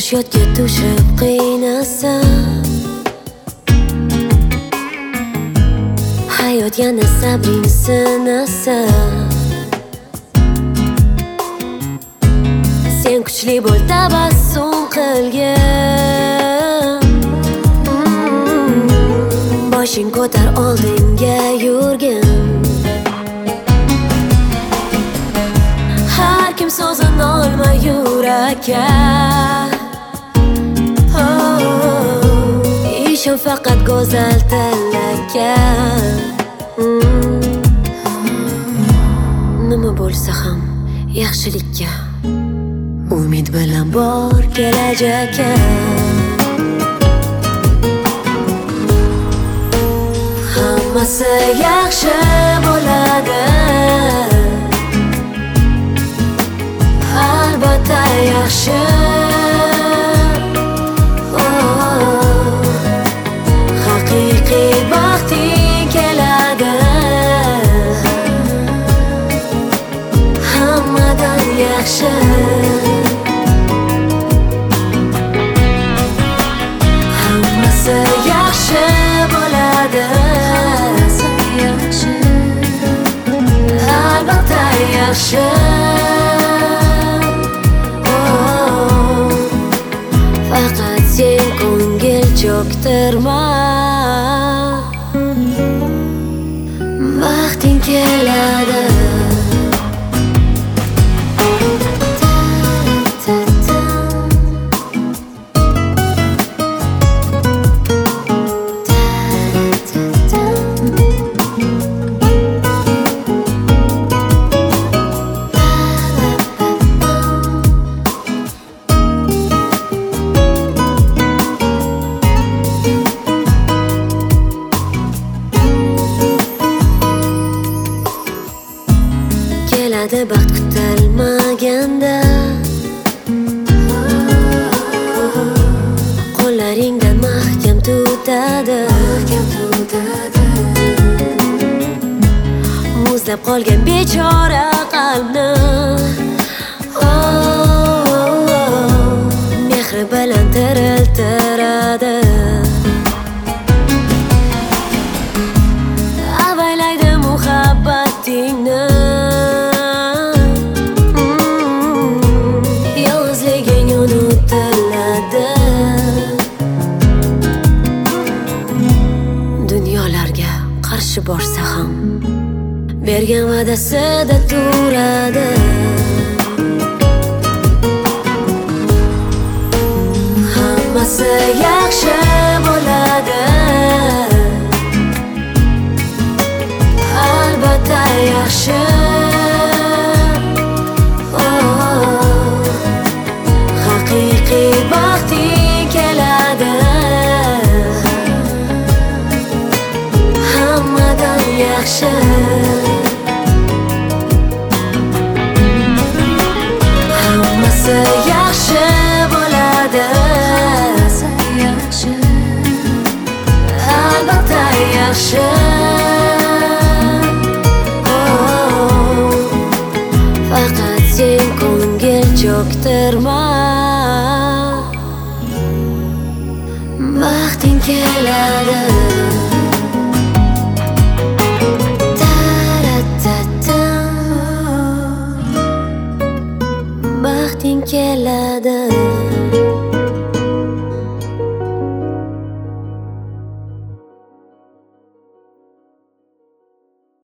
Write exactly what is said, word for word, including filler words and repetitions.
yodga tushib qiynasam, hayot yana sabring sinasa. Sen kuchli bo'l, tabassum qilgin, boshing ko'tar, oldinga yurgin. Har kim so'zini olma yurakka, oh, ishon faqat go'zal tilakka. Nima bo'lsa ham yaxshilikka, umid bilan bor kelajakka. Hammasi yaxshi bo'ladi, albatta yaxshi. Oh, haqiqiy baxting keladi, hammadan yaxshi. Hammasi yaxshi bo'ladi, albatta yaxshi. Faqat sen ko'ngil cho'ktirma, vaqting keladi. Keladi baxt kutilmaganda, qo'llaringdan mahkam tutadi, muzlab qolgan bechora qalbni, oh, mehri bilan tiriltiradi. Avaylaydi muhabbatingni, dunyolarga qarshi borsa ham bergan va'dasida turadi. Hammasi yaxshi bo'ladi, albatta yaxshi. Oh, haqiqiy baxting keladi, hammadan yaxshi. Hammasi yaxshi bo'ladi, albatta yaxshi. Oh, faqat sen ko'ngil cho'ktirma, vaqting keladi. Baxting keladi.